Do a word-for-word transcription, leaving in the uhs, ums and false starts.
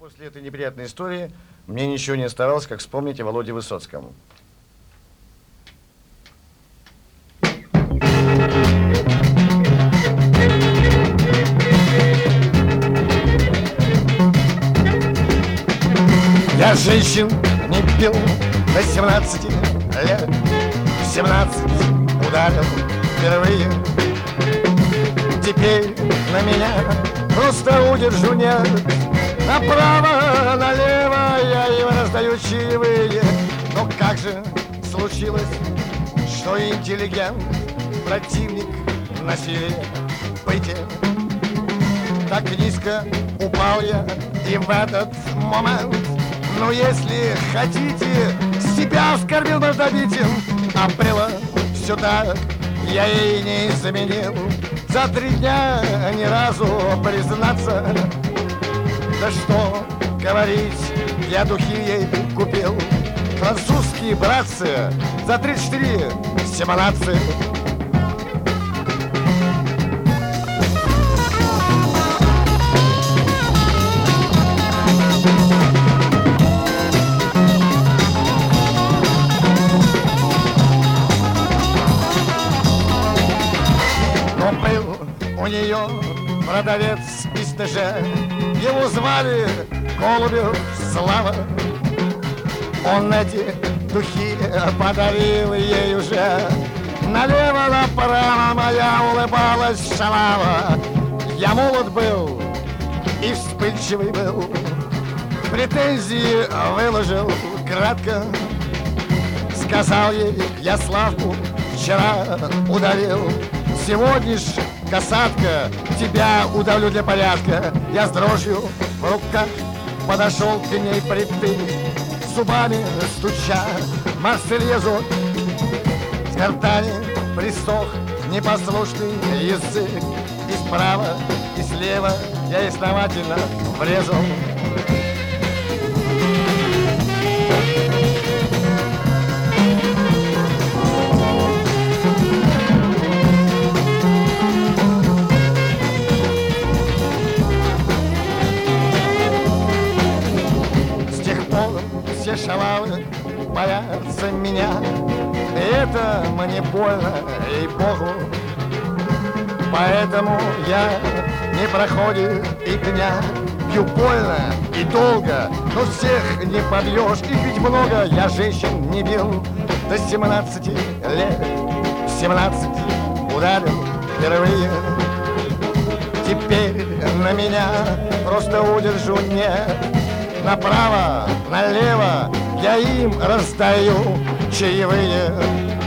После этой неприятной истории мне ничего не оставалось, как вспомнить о Володе Высоцком. Я женщин не пил до семнадцати лет, в семнадцать ударил впервые. Теперь на меня просто удержу нет. Направо, налево я им раздаю чаевые. Но как же случилось, что интеллигент, противник насилия, бытия? Так низко упал я и в этот момент, ну если хотите, себя оскорбил враждобитен. А было все так, я ей не заменил. За три дня ни разу признаться. Да что говорить, я духи ей купил. Французские братцы за тридцать четыре семнадцать. Но был у нее продавец из ТЖ, его звали Голубев Слава. Он эти духи подарил ей уже. Налево, направо моя улыбалась шалава. Я молод был и вспыльчивый был, претензии выложил кратко. Сказал ей, я Славку вчера удавил. Сегодня ж, касатка, тебя удавлю для порядка. Я с дрожью в руках подошел к ней припты, зубами стуча Марсельезу с гортани присох непослушный язык. И справа, и слева я ей основательно врезал. Все шалавы боятся меня, и это мне больно, ей-богу. Поэтому я не проходит и дня, пью больно и долго, но всех не побьешь. Их ведь много, я женщин не бил до семнадцати лет, в семнадцать ударил впервые. Теперь на меня просто удержу нет. Направо, налево я им раздаю чаевые.